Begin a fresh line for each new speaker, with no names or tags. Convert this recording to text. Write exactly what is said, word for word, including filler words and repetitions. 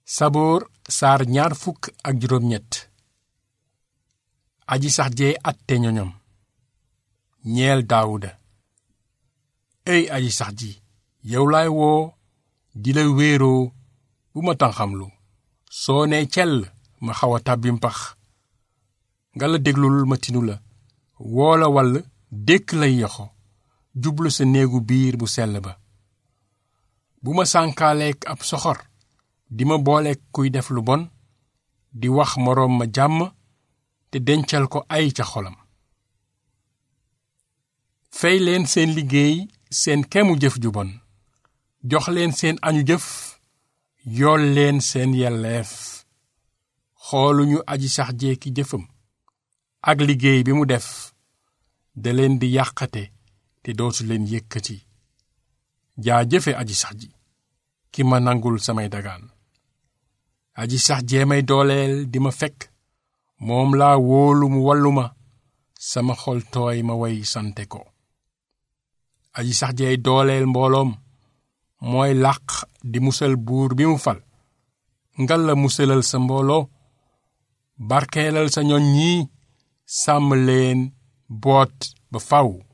saboor saar ñaar fukk ak juróom ñett. aji sax jee atte ñoñom ñeel daawuda. ey aji sax ji yow laay woo di la wéeroo bu ma tanxamlu soo nee cell ma xaw a tàbbi mpax nga la déglul ma tinu la woo la wall dékk lay yoxo jublu sa néegu biir bu sell ba. bu ma sànkaaleek ab soxor di ma booleek kuy def lu bon di wax moroom ma jàmm te dencal ko ay ca xolam. fey leen seen liggéey seen kemu jëf ju bon jox leen seen añu jëf yool leen seen yelleef. xooluñu aji sax jee ki jëfam ak liggéey bi mu def da leen di yàqate te dootu leen yëkkati. jaa jëfe aji sax ji ki ma nangul samay dagaan. aji sax jee may dooleel di ma fekk moom laa wóolu mu wallu ma sama xol tooy ma way sante ko. aji sax jeey dooleel mbooloom mooy làq di musal buur bi mu fal. ngal la musalal sa mbooloo barkeelal sa ñoñ ñii sàmm leen boot ba faw.